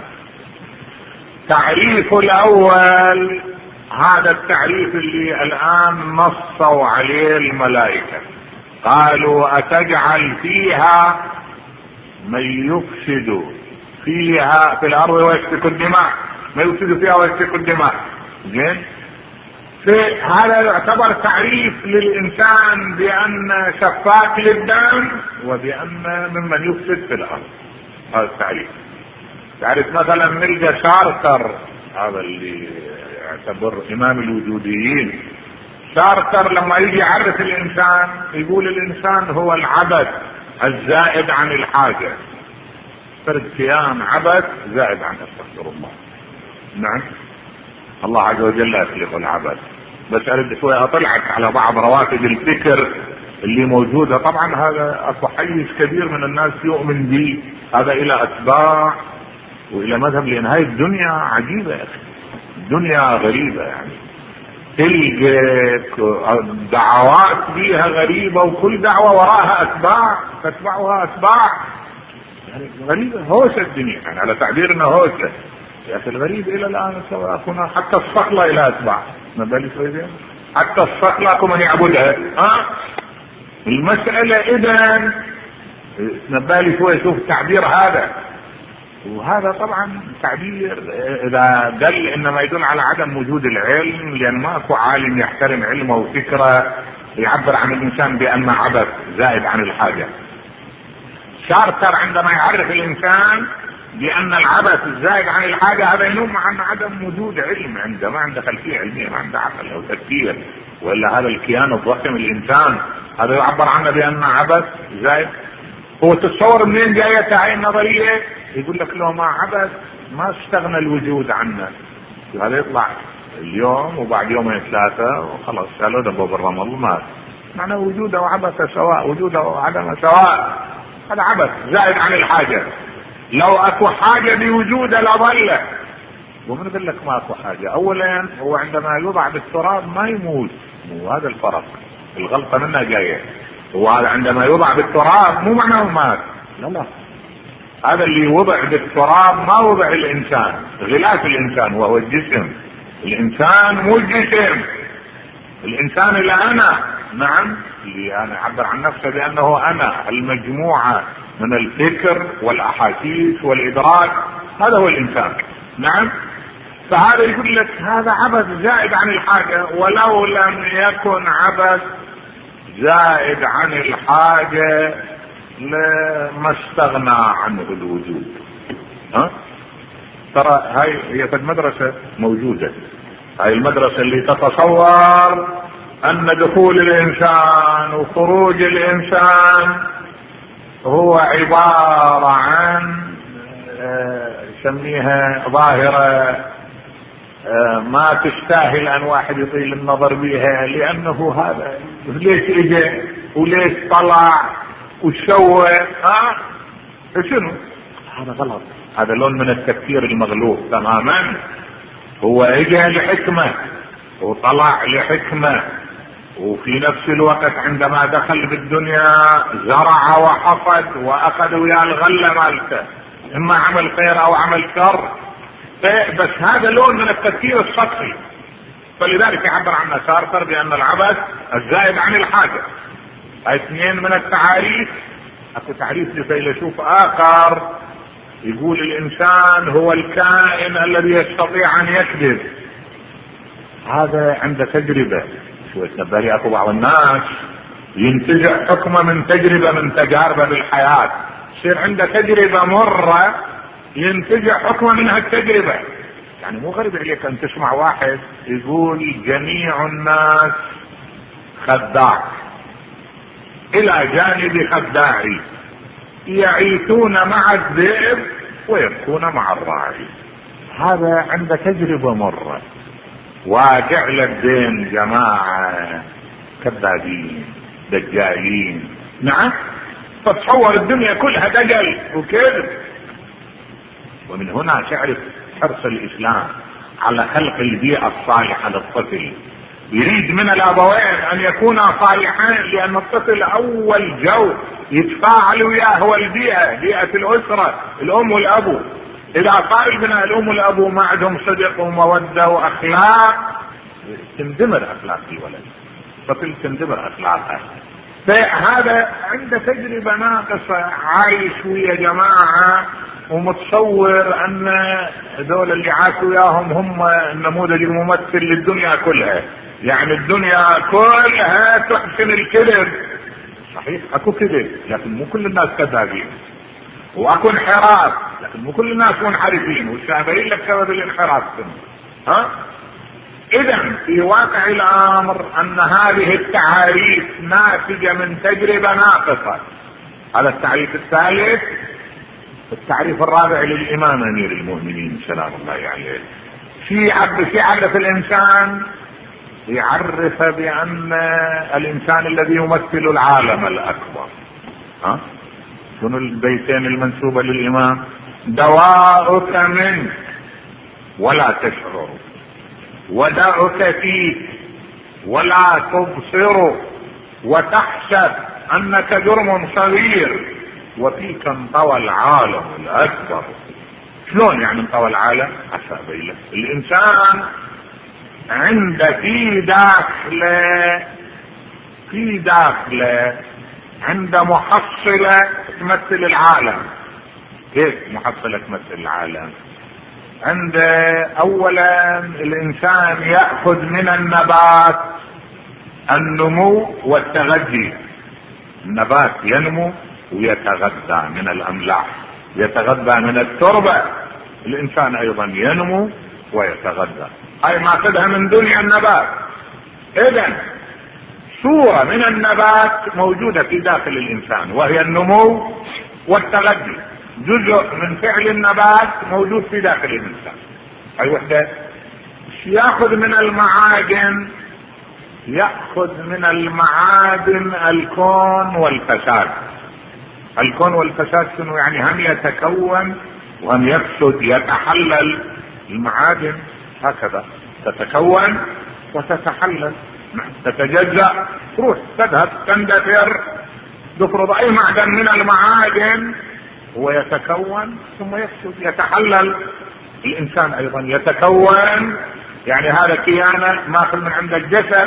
تعريف الأول هذا التعريف اللي الآن نصوا عليه الملائكة، قالوا أتجعل فيها من يفسد فيها في الأرض ويسفك الدماء، ما يفسد فيها ويسفك الدماء. زين، هذا يعتبر تعريف للإنسان بأن سفاك للدم وبأن ممن يفسد في الأرض. هذا التعريف. تعرف مثلا نلقى شارتر، هذا اللي يعتبر إمام الوجوديين، شارتر لما يجي يعرف الإنسان يقول الإنسان هو العبث الزائد عن الحاجة. فرد كيان عبث زائد عن، استغفر الله. نعم، الله عز وجل لا يخلق العبث. بس أريد شوي أطلعك على بعض روافد الفكر اللي موجودة. طبعا هذا أكو حيز كبير من الناس يؤمن به، هذا إلى أتباع وإلى مذهب، لأن هاي الدنيا عجيبة يا أخي، الدنيا غريبة. يعني تلقى دعوات بيها غريبة وكل دعوة وراها أتباع تتبعها أتباع، يعني غريبة هوسة الدنيا، يعني على تعبيرنا هوسة. يا أخي الغريب إلى الآن سواء حتى الصقلة إلى أتباع، ما بالي شوية حتى الصقلة من يعبدها. ها المسألة إذن نبالي شوي شوف التعبير هذا، وهذا طبعا تعبير اذا دل انما يدل على عدم وجود العلم، لان ماكو عالم يحترم علمه وفكره يعبر عن الانسان بان عبث زائد عن الحاجه. شارتر عندما يعرف الانسان بان العبث الزائد عن الحاجه هذا ينم عن عدم وجود علم عنده، ما عنده خلفيه علميه، ما عنده عقل او تفكير، والا هذا الكيان الضخم الانسان هذا يعبر عنه بان عبث زائد. هو تتصور منين جاية هاي النظرية؟ يقول لك لو ما عبث ما استغنى الوجود عنه، هذا يطلع اليوم وبعد يومين ثلاثة وخلاص قالوا دبوا بالرمل مات، معنى وجوده وعبثه سواء، وجوده وعدمه سواء، هذا عبث زائد عن الحاجة. لو اكو حاجة بوجوده لظله، ومن قال لك ما اكو حاجة؟ اولا هو عندما يوضع بالتراب ما يموت، وهذا الفرق، الغلطة منها جاية. وهذا عندما يوضع بالتراب مو معناه مات، لا لا، هذا اللي وضع بالتراب ما وضع الانسان، غلاف الانسان وهو الجسم. الانسان مو الجسم، الانسان اللي انا، نعم، اللي انا اعبر عن نفسه بانه انا، المجموعة من الفكر والاحاسيس والادراك، هذا هو الانسان، نعم. فهذا يقول لك هذا عبث زائد عن الحاجة، ولو لم يكن عبث زائد عن الحاجة لما استغنى عنه الوجود. ها ترى هاي هي في المدرسة موجودة، هاي المدرسة اللي تتصور ان دخول الانسان وخروج الانسان هو عبارة عن سميها ظاهرة ما تستاهل ان واحد يطيل النظر بها، لانه هذا ليش اجى وليش طلع وشوى، ها شنو هذا؟ غلط، هذا لون من التفكير المغلوط تماما. هو اجى لحكمة وطلع لحكمة، وفي نفس الوقت عندما دخل بالدنيا زرع وحصد واخذ ويا الغلة مالته، اما عمل خير او عمل شر، بس هذا لون من التفكير السطحي. فلذلك يعبر عنه سارتر بان العبث الزائد عن الحاجة. اثنين من التعاريف، اكو تعريف لفيلسوف اخر يقول الانسان هو الكائن الذي يستطيع ان يكذب. هذا عنده تجربة، شو تنبالي اكو بعض الناس ينتزع حكمه من تجربة من تجاربه بالحياة، يصير عنده تجربة مرة ينتزع حكمه من هالتجربة. يعني مو غريب عليك ان تسمع واحد يقول جميع الناس خداع الى جانب خداعي، يعيثون مع الذئب ويبكون مع الراعي. هذا عنده تجربة مرة، واقع للدين جماعة كذابين دجالين، نعم، فتصور الدنيا كلها دجل وكذب. ومن هنا تعرف حرص الاسلام على خلق البيئة الصالحة للطفل. يريد من الابوين ان يكونا صالحين، لان الطفل اول جو يتفاعل وياه هو البيئة، بيئة الاسرة، الام والابو. اذا صار البناء الام والابو ما عندهم صدق ومودة واخلاق، تندمر اخلاق الولد، الطفل تندمر اخلاقه. فهذا عنده تجربة ناقصة، عايش ويا جماعة ومتصور ان دول اللي عاشوا وياهم هم النموذج الممثل للدنيا كلها. يعني الدنيا كلها تحسن الكذب، صحيح اكو كذب لكن مو كل الناس كذابين، واكو انحراف لكن مو كل الناس منحرفين، والشابهين لك سبب الانحراف. ها اذا في واقع الامر ان هذه التعاريف ناتجة من تجربة ناقصة. هذا التعريف الثالث. التعريف الرابع للامام امير المؤمنين سلام الله عليه، في عبد في عبد الانسان يعرف بان الانسان الذي يمثل العالم الاكبر. ها شنو البيتين المنسوبة للامام؟ دواؤك منك ولا تشعر، وداؤك فيك ولا تبصر وتحسب انك جرم صغير وفيك انطوى العالم الاكبر. شلون يعني انطوى العالم؟ أسابيله. الانسان عند في داخله في داخله عند محصلة تمثل العالم. كيف محصلة تمثل العالم؟ عند اولا الانسان يأخذ من النبات النمو والتغذي. النبات ينمو ويتغذى من الاملاح، يتغذى من التربة. الانسان ايضا ينمو ويتغذى، هاي ماخذها من دنيا النبات. اذن صورة من النبات موجودة في داخل الانسان وهي النمو والتغذي، جزء من فعل النبات موجود في داخل الانسان. هاي وحدة. ياخذ من المعادن، يأخذ من المعادن الكون والفساد. الكون والفساد شنو يعني؟ هم يتكون وهم يفسد، يتحلل. المعادن هكذا تتكون وتتحلل، تتجزأ، تروح تذهب تندثر. تفرض اي معدن من المعادن هو يتكون ثم يفسد يتحلل. الانسان ايضا يتكون، يعني هذا كيانه ماخذ من عند الجسد،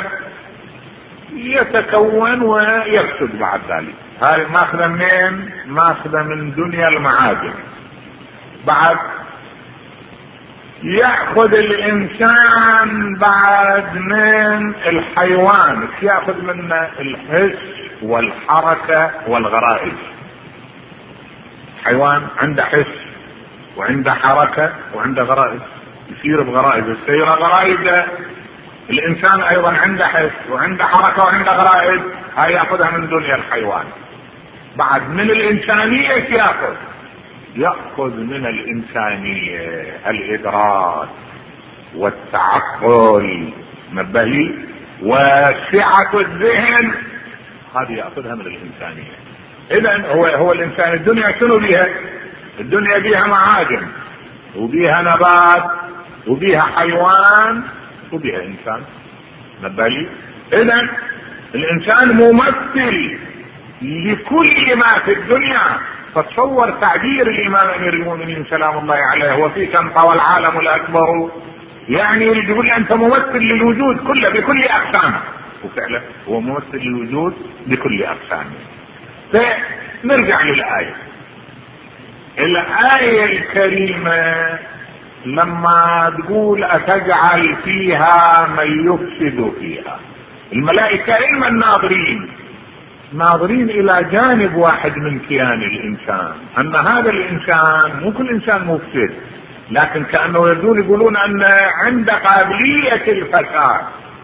يتكون ويفسد بعد ذلك. هذه ماخذه منين؟ ماخذه من دنيا المعادن. بعد يأخذ الانسان بعد من الحيوان، يأخذ من الحس والحركة والغرائز. حيوان عنده حس وعنده حركة وعنده غرائز، يسير بغرائز، السيرة غرائز. الانسان ايضا عنده حس وعنده حركة وعنده غرائز، هاي يأخذها من دنيا الحيوان. بعد من الانسانية يأخذ يأخذ من الانسانية الادراك والتعقل، نبهي، وسعة الذهن، هذه يأخذها من الانسانية. اذا هو هو الانسان، الدنيا شنو بيها؟ الدنيا بيها معادن وبيها نبات وبيها حيوان وبيها انسان، نبهي. اذا الانسان ممثل لكل ما في الدنيا. فتصور تعبير الامام امير المؤمنين سلام الله عليه: وفيك انطوى العالم الاكبر، يعني يقول انت ممثل للوجود كله بكل اقسامه. وفعلا هو ممثل للوجود بكل اقسامه. فنرجع للايه. الايه الكريمه لما تقول اتجعل فيها من يفسد فيها، الملائكه علما ناظرين ناظرين الى جانب واحد من كيان الانسان، ان هذا الانسان مو كل انسان مفسد، لكن كانه يردون يقولون ان عنده قابليه الفساد،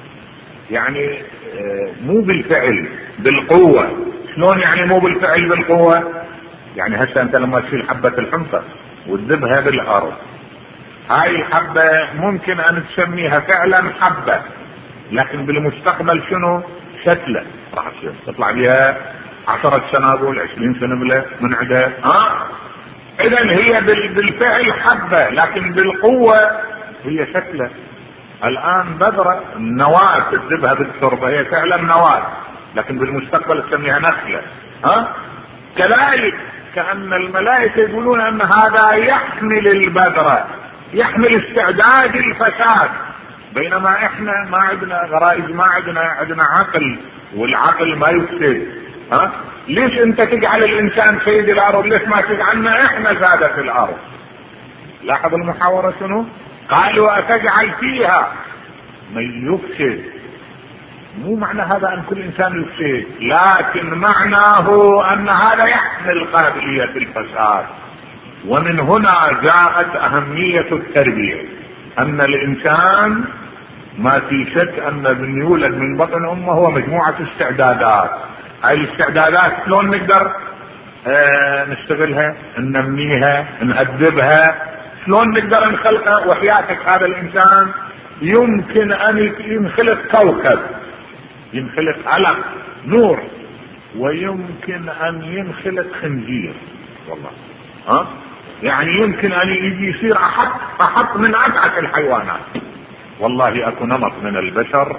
يعني مو بالفعل بالقوه. شلون يعني مو بالفعل بالقوه؟ يعني هسه انت لما تشيل حبه الحنطه وتذبها بالارض، هاي الحبه ممكن ان تسميها فعلا حبه، لكن بالمستقبل شنو؟ شتله راح تصير تطلع بها عشرة سنابل، عشرين سنبله من عندها. ها اذا هي بالفعل حبه، لكن بالقوه هي شتله. الان بذره النواه تذبها بالتربه، هي فعلا نواه، لكن بالمستقبل تسميها نخله. ها كذلك كأن الملائكة يقولون ان هذا يحمل البذرة، يحمل استعداد الفساد، بينما احنا ما عندنا غرائز، ما عندنا عندنا عقل، والعقل ما يفسد. ها ليش انت تجعل الانسان سيد الارض؟ ليش ما تجعلنا احنا سادة الارض؟ لاحظ المحاورة شنو؟ قالوا اتجعل فيها من يفسد. مو معنى هذا ان كل انسان يفسد، لكن معناه ان هذا يحمل قابلية الفساد. ومن هنا جاءت اهمية التربية، ان الانسان ما في شك ان من يولد من بطن امه هو مجموعة استعدادات. هاي الاستعدادات شلون نقدر آه نشتغلها، ننميها، نهذبها، شلون نقدر نخلقها؟ وحياتك هذا الانسان يمكن ان ينخلق كوكب، ينخلق علق نور، ويمكن ان ينخلق خنزير. والله ها يعني يمكن ان يجي يصير احط احط من ابعد الحيوانات. والله اكو نمط من البشر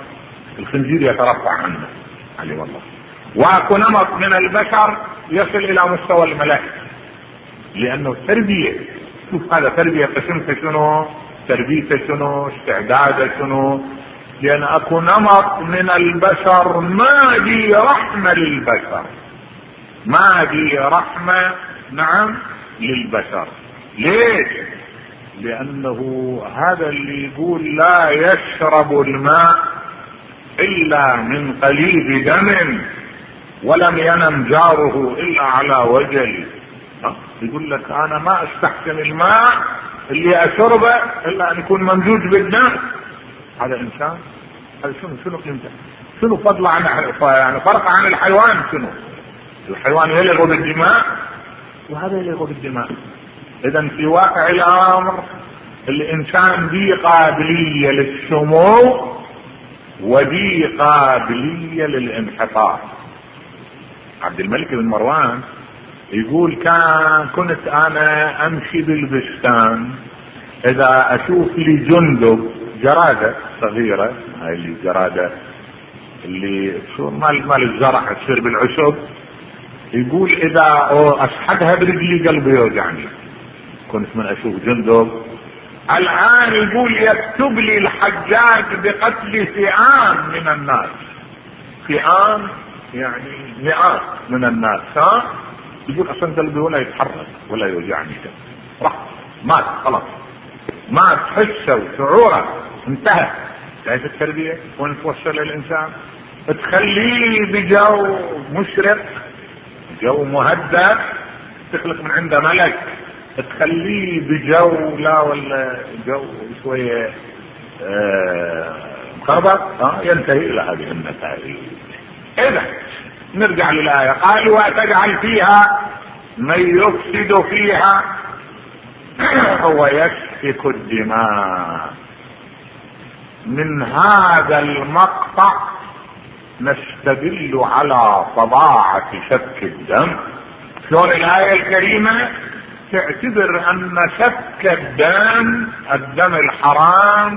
الخنزير يترفع عنه عليه والله. واكو نمط من البشر يصل الى مستوى الملائكة، لانه تربية. شوف هذا تربية قسمته شنو، تربيته شنو، استعداده شنو. لان اكو نمط من البشر ما دي رحمة للبشر، ما دي رحمة نعم للبشر. ليش؟ لانه هذا اللي يقول لا يشرب الماء الا من قليب دم ولم ينم جاره الا على وجل. يقول لك انا ما استحسن الماء اللي اشربه الا ان يكون ممزوج بالدم. هذا انسان؟ هذا شنو شنو قيمته؟ شنو فضل عن يعني فرق عن الحيوان؟ شنو الحيوان يلغ بالدماء وهذا يلغ بالدماء. اذا في واقع الامر الانسان دي قابلية للسمو ودي قابلية للانحطاط. عبد الملك بن مروان يقول كان كنت انا امشي بالبستان اذا اشوف لي جندب جرادة صغيرة، هاي اللي جرادة اللي شو مال مال الزرع تصير بالعشب، يقول اذا اسحبها برجلي قلبي يوجعني. كنت من اشوف جندب. الان يقول يكتب لي الحجاج بقتل فئام من الناس، فئام يعني مئات من الناس، ها يقول اصلا قلبي ولا يتحرك ولا يوجعني، راح مات خلاص، مات حسه وشعوره انتهى. شايف التربيه وين توصل الانسان؟ تخليه بجو مشرق، جو مهدأ، تخلق من عنده ملك، تخليه بجو لا ولا جو شويه مخربط، اه ينتهي الى هذه النتائج. اذا نرجع للآية، قالوا وتجعل فيها من يفسد فيها ويسفك الدماء. من هذا المقطع نستدل على طباعة سفك الدم. شلون الآية الكريمة تعتبر أن سفك الدم، الدم الحرام،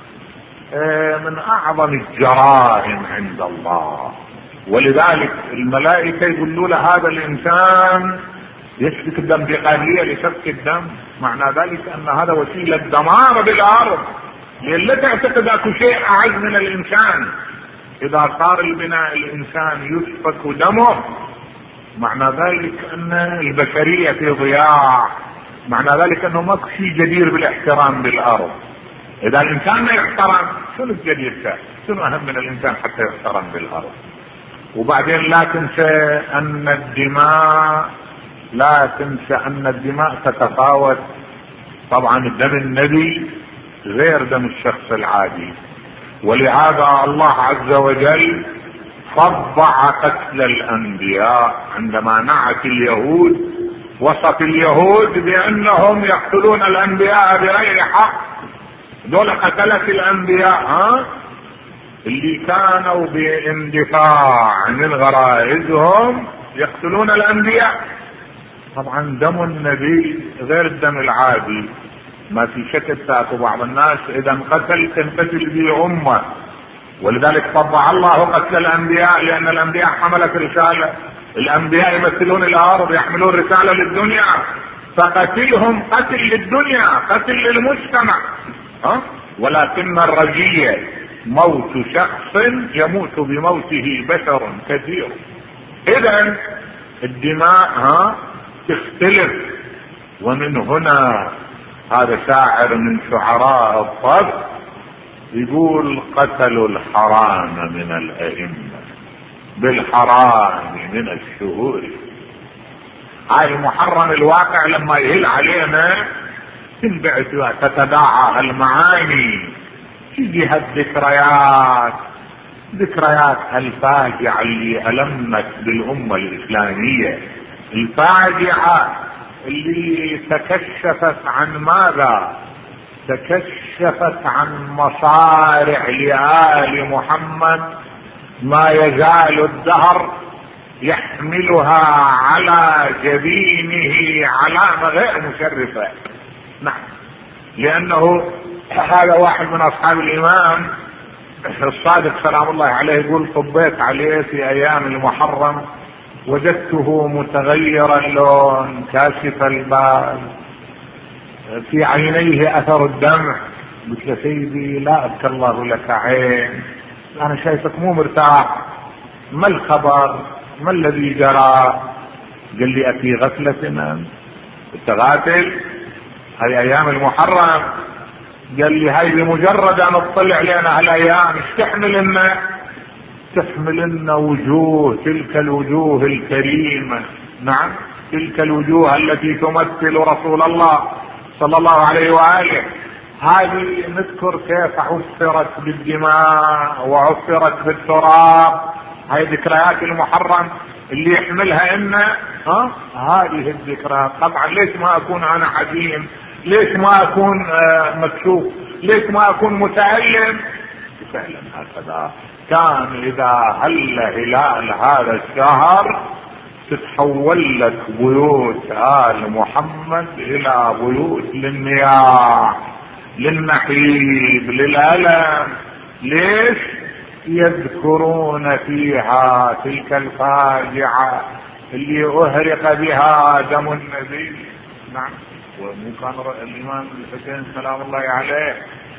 من أعظم الجرائم عند الله. ولذلك الملائكة يقولوا له هذا الإنسان يسفك الدم بقابلية لسفك الدم، معنى ذلك أن هذا وسيلة دمار بالأرض. لا تعتقد أكو شيء أعز من الإنسان. إذا صار البناء الإنسان يسفك دمه معنى ذلك أن البشرية في ضياع، معنى ذلك أنه ما شيء جدير بالاحترام بالأرض. إذا الإنسان ما يحترم شنو الجدير فيه؟ شنو أهم من الإنسان حتى يحترم بالأرض؟ وبعدين لا تنسى أن الدماء لا تنسى أن الدماء تتفاوت. طبعا الدم النبي غير دم الشخص العادي، ولهذا الله عز وجل فضع قتل الأنبياء. عندما نعت اليهود وصف اليهود بأنهم يقتلون الأنبياء بغير حق. دول قتلت الأنبياء، ها اللي كانوا باندفاع من غرائزهم يقتلون الأنبياء. طبعا دم النبي غير الدم العادي، ما في شك. تاكو بعض الناس اذا قتل تنقتل به امه، ولذلك طبع الله قتل الانبياء، لان الانبياء حملت رساله. الانبياء يمثلون الارض، يحملون رساله للدنيا، فقتلهم قتل للدنيا، قتل للمجتمع. ها ولكن الرجية موت شخص يموت بموته بشر كثير. اذا الدماء ها تختلف. ومن هنا هذا شاعر من شعراء الطب يقول قتلوا الحرام من الأئمة بالحرام من الشهور. هاي محرم الواقع لما يهل علينا تنبعث تتداعى المعاني في جهة ذكريات ذكريات الفاجعة اللي ألمت بالأمة الإسلامية، الفاجعة اللي تكشفت عن ماذا؟ تكشفت عن مصارع لآل محمد ما يزال الدهر يحملها على جبينه علامة غير مشرفة. نعم، لأنه هذا واحد من أصحاب الإمام الصادق سلام الله عليه يقول طبيت عليه في ايام المحرم وجدته متغير اللون كاشف البال في عينيه اثر الدمع. قلت له سيدي لا ابكى الله لك عين، انا شايفك مو مرتاح، ما الخبر؟ ما الذي جرى؟ قال لي افي غفلة انت غافل؟ هاي ايام المحرم. قال لي هاي بمجرد ان اطلع لنا هالايام ايش تحمل لنا؟ تحمل لنا وجوه، تلك الوجوه الكريمة، نعم تلك الوجوه التي تمثل رسول الله صلى الله عليه وآله. هذه نذكر كيف عفرت بالدماء وعفرت بالتراب، هاي ذكريات المحرم اللي يحملها إنا ها هذه الذكريات. طبعا ليش ما اكون انا حزين؟ ليش ما اكون آه مكشوف؟ ليش ما اكون متألم؟ فعلا هكذا كان اذا هل هلال هذا الشهر تتحول لك بيوت آل محمد الى بيوت للنياح، للنحيب، للألم. ليش؟ يذكرون فيها تلك الفاجعة اللي اهرق بها دم النبي. نعم. ومو كان الامام الحسين سلام الله عليه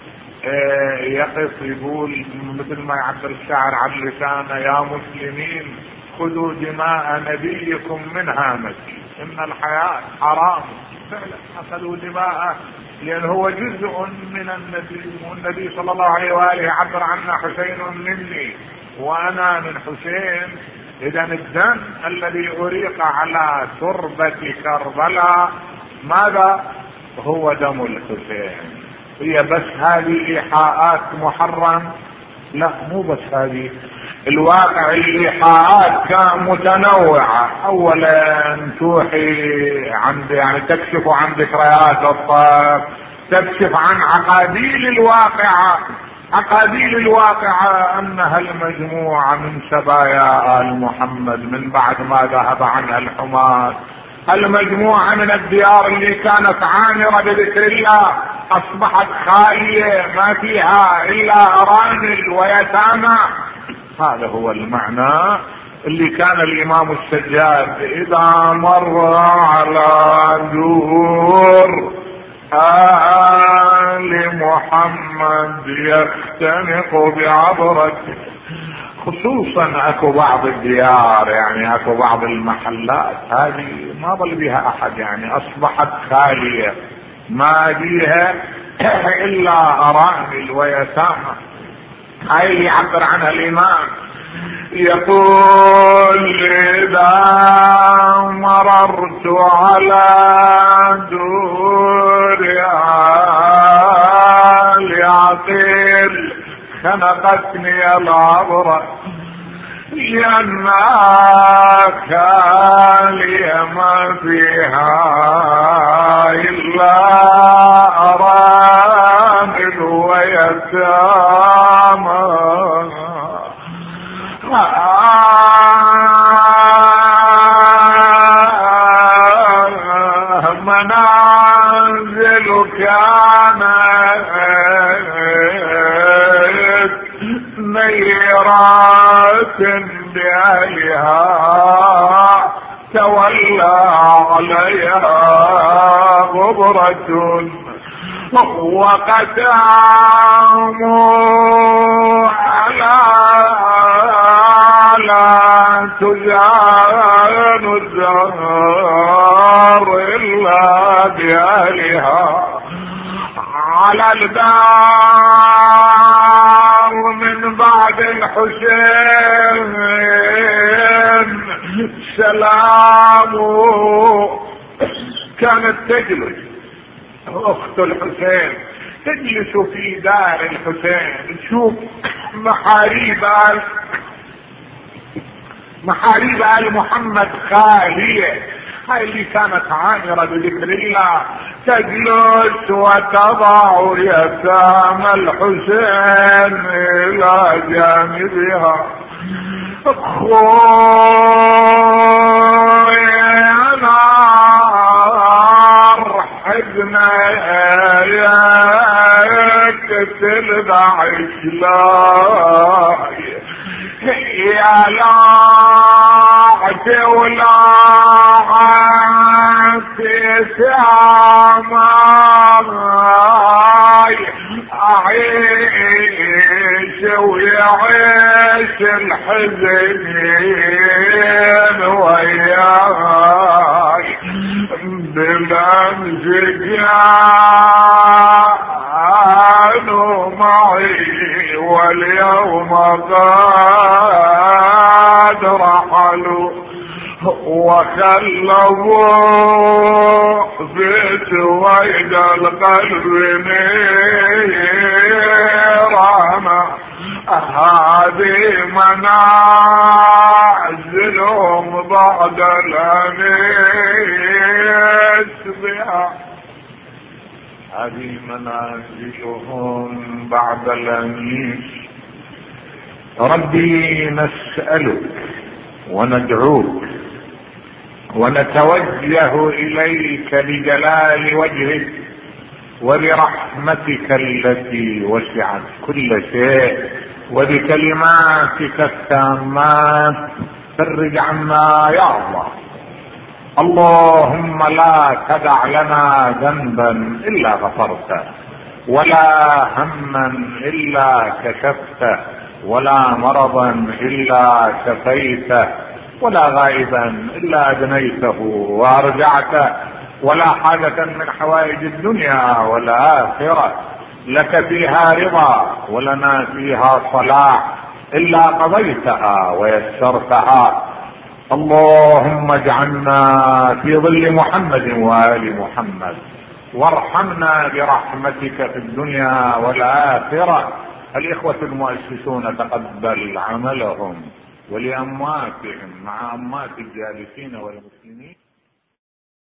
يقف يقول مثل ما يعبر الشاعر عن لسانه: يا مسلمين خذوا دماء نبيكم من هامتي، ان الحياة حرام. فعلا اخذوا دماءه لان هو جزء من النبي، والنبي صلى الله عليه واله يعبر عنه: حسين مني وانا من حسين. اذا الدم الذي اريق على تربة كربلاء ماذا؟ هو دم الحسين. هي بس هذه ايحاءات محرم؟ لا، مو بس هذه. الواقع الايحاءات كان متنوعة. اولا توحي عن يعني تكشف عن ذكريات الطرف، تكشف عن عقاديل الواقعة. عقاديل الواقعة انها المجموعة من سبايا آل محمد من بعد ما ذهب عنها الحماة، المجموعة من الديار اللي كانت عامرة بذكر الله اصبحت خالية ما فيها الا ارامل ويتامى. هذا هو المعنى اللي كان الامام السجاد اذا مر على دور آل محمد يختنق بعبرته. خصوصا اكو بعض الديار، يعني اكو بعض المحلات هذه ما ظل بها احد، يعني اصبحت خالية ما بيها الا ارامل ويتامى. هاي اللي يعبر عنها الامام، يقول: اذا مررت على دور آل عقيل خنقتني العبرة، لأنها خالية ما فيها إلا أرامل ويتامى. منازل كانت نيرات بأهلها تولى عليها غبرة، وقداموا على لا تزال الزهر إلا بأهلها. على الدار من بعد الحسين سلام كانت تجلس اخت الحسين، تجلس في دار الحسين تشوف محاريب آل محاريب آل محمد خالية. هاي اللي كانت عامرة بذكر الله تجلس وتضع يتامى الحسين الى جانبها. اخوي انا حزنا يكتب الدعش لا يا لاعتي ولاعتي ساماي أعيش ويعيش الحزين وياي بالأمس كانوا معي واليوم قد رحلوا وخلوا في سويد القلب نيرانا هذه منازلهم بعد الأنيس بها هذه منازلهم بعد الأنيس. ربي نسألك وندعوك ونتوجه إليك بجلال وجهك وبرحمتك التي وسعت كل شيء وبكلماتك التامات فرج عنا يا الله. اللهم لا تدع لنا ذنبا إلا غفرته ولا هما إلا كشفته ولا مرضا إلا شفيته ولا غائبا إلا أدنيته وأرجعته ولا حاجة من حوائج الدنيا والآخرة لك فيها رضا ولنا فيها صلاح إلا قضيتها ويسرتها. اللهم اجعلنا في ظل محمد وآل محمد وارحمنا برحمتك في الدنيا والآخرة. الإخوة المؤسسون تقبل عملهم ولأمواتهم مع أموات الجالسين والمسلمين.